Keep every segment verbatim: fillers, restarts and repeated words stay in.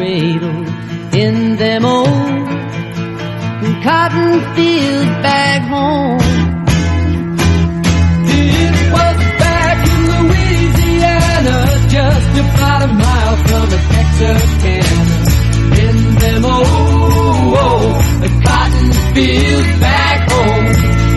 cradle in them old cotton fields back home. It was back in Louisiana, just about a mile from a Texarkana. In them old, old cotton fields back home.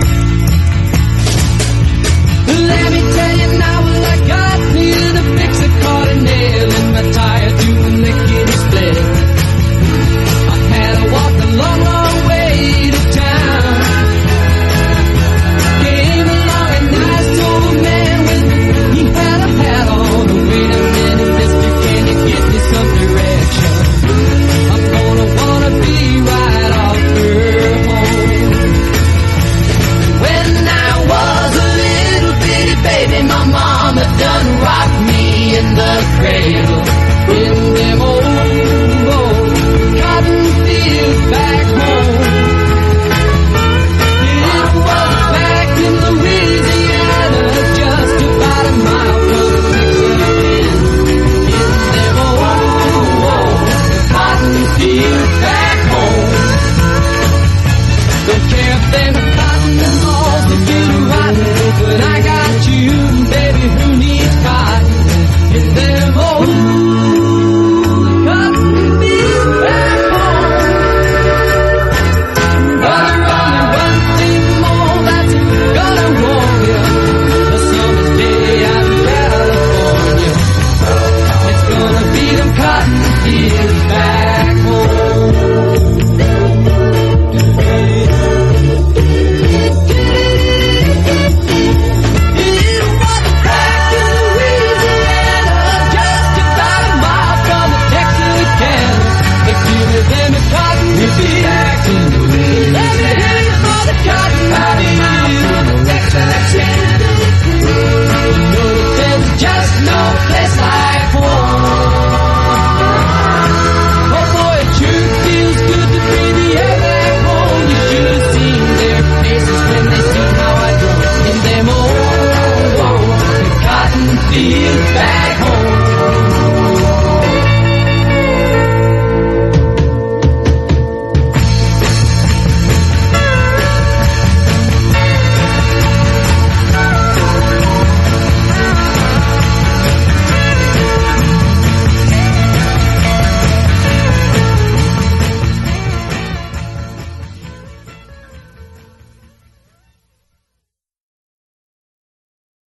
Let me tell you now, well, I got here to fix a caught a nail in my tire to a lickety split. I had to walk a long, long way to town. Came along a nice old man with me. He had a hat on. Wait a minute, mister, can you give me some direction? I'm gonna wanna be right off her home. When I was a little bitty baby, my mama done rocked me in the cradle.